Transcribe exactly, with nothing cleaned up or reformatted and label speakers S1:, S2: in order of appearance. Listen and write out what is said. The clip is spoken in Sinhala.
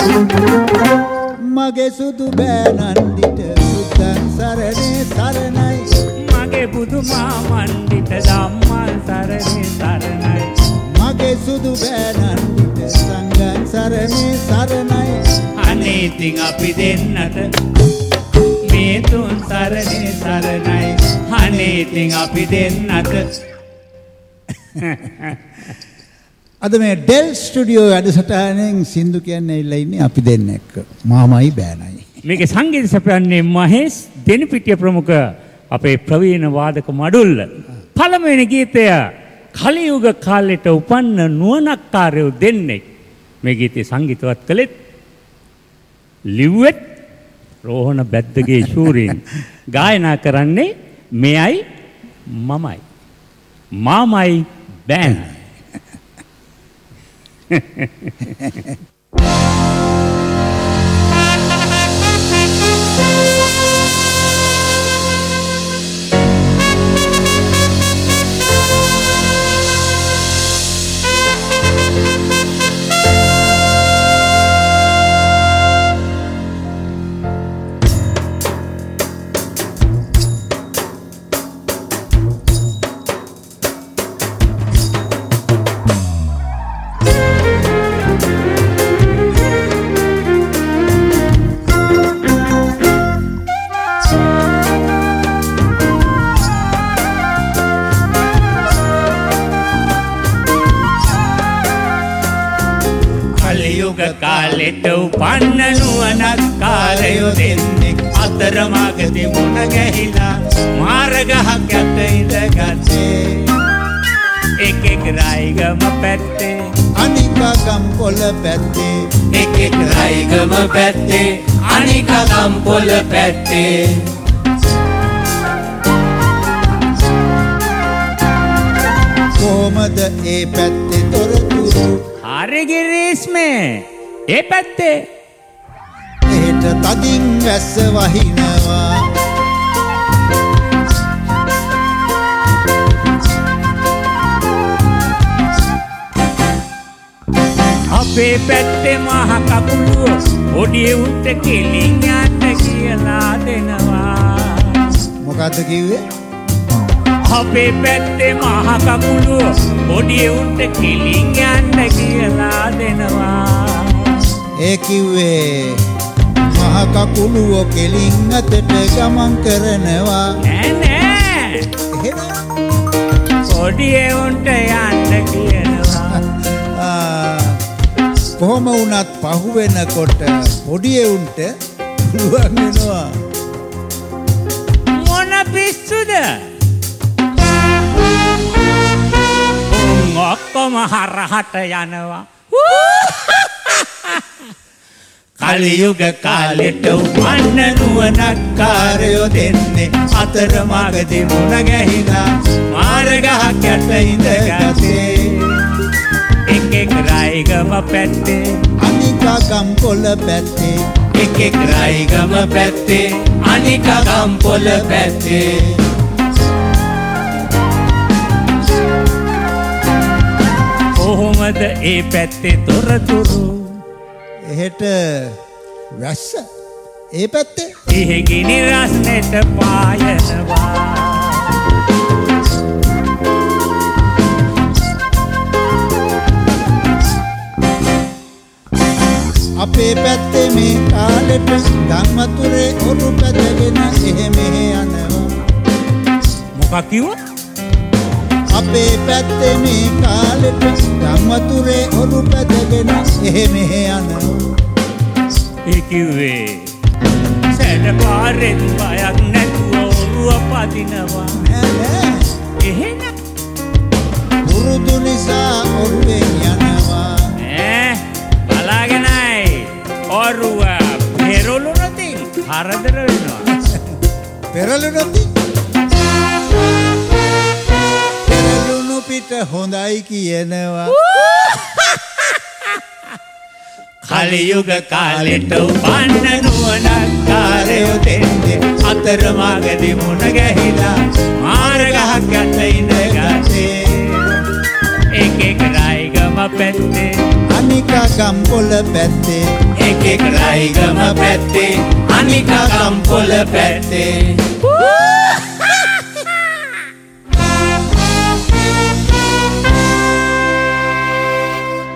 S1: මගේ සුදු බෑනන්දිට බුද්ධං සරණේ සරණයි
S2: මගේ බුදු මාමන්දිට ධම්මං සරණේ සරණයි
S1: මගේ සුදු බෑනන්දිට සංඝං සරණේ සරණයි
S2: අනේ ඉතින් අපි දෙන්නට මේ තුන් සරණේ සරණයි අනේ ඉතින් අපි දෙන්නට
S1: අද මේ ඩෙල් ස්ටුඩියෝ වැඩසටහනෙන් සින්දු කියන්නේ ඉල්ල ඉන්නේ අපි දෙන්න එක්ක මාමයි බෑනයි
S2: මේකේ සංගීත සපයන්නේ මහේෂ් දෙනිපිටිය ප්‍රමුඛ අපේ ප්‍රවීණ වාදක මඩුල්ල පළමුවෙනි ගීතය කලියුග කාලෙට උපන්න නුවණක්කාරයෝ දෙන්නේ මේ ගීතේ සංගීතවත් කළෙත් ලිව්වෙත් රෝහණ බැද්දගේ ශූරීන් ගායනා කරන්නේ මෙයයි මමයි මාමයි බෑනයි කාලෙට උපන්න නුවණක්කාරයෝ දෙන්නෙක් අතරමඟදී මුණ ගැහිලා මාර්ගහක් යට ඉඳගත්තේ එකෙක් රයිගම පැත්තේ
S1: අනික ගම්පොළ පැත්තේ
S2: එකෙක් රයිගම පැත්තේ අනික ගම්පොළ පැත්තේ
S1: කොහමද ඒ පැත්තේ තොරතුරු
S2: හරි ගිරීස්මේ ඒ පැත්තේ
S1: එහෙට තදින් වැස්ස වහිනවා
S2: අපේ පැත්තේ මහ කකුලුව පොඩි උන්ට කෙලින් යන්න කියලා දෙනවා
S1: මොකද්ද කිව්වේ
S2: අපේ පැත්තේ මහ කකුලුව පොඩි උන්ට කෙලින් යන්න කියලා දෙනවා
S1: ඒ කිව්වේ මහ කකුලුව කෙලින් අතට ගමන් කරනවා
S2: නෑ නෑ පොඩි උන්ට යන්න කියනවා
S1: කොහොම වුණත් පහු වෙනකොට පොඩි උන්ට පුළුවන් වෙනවා
S2: මොන පිස්සුද ඔක්කොම හරහට යනවා කලියුග කාලෙට උපන්න නුවණක්කාරයෝ දෙන්නේ අතරමඟදී මුණ ගැහිලා මාර්ගහක් යට ඉඳගත්තේ එකෙක් රයිගම පැත්තේ
S1: අනික ගම්පොළ පැත්තේ
S2: එකෙක් රයිගම පැත්තේ අනික ගම්පොළ පැත්තේ කොහොමද ඒ පැත්තේ තොරතුරු
S1: එහෙට වැස්ස ඒ පැත්තේ
S2: එහෙ ගිනි රස්නෙට පායනවා
S1: අපේ පැත්තේ මේ කාලෙට ගම් වතුරේ ඔරු පැදගෙන එහෙ මෙහෙ යනවා
S2: මොකක් කිව්වා
S1: අපේ පැත්තේ මේ කාලෙට ගම් වතුරේ ඔරු පැදගෙන එහෙ මෙහෙ යනවා
S2: ඒ කිව්වේ සැඩ පාරෙන් බයක් නැතුව ඔරුව පදිනවා
S1: නෑ නෑ
S2: එහෙනම්
S1: පුරුදු නිසා ඔරුවෙන් යනවා
S2: ඈ බලාගෙනයි ඔරුව පෙරළු නැති හරදර වෙනවා
S1: පෙරළු නැති පෙරළුණු පිට හොඳයි කියනවා
S2: කලියුග කාලෙට උපන්න නුවණක්කාරයෝ දෙන්නේ අතරමඟදී මුණ ගැහිලා මාර්ගහක් යට ඉඳගත්තේ එකෙක් රයිගම පැත්තේ
S1: අනිකා ගම්පොළ පැත්තේ
S3: එකෙක් රයිගම පැත්තේ අනිකා ගම්පොළ පැත්තේ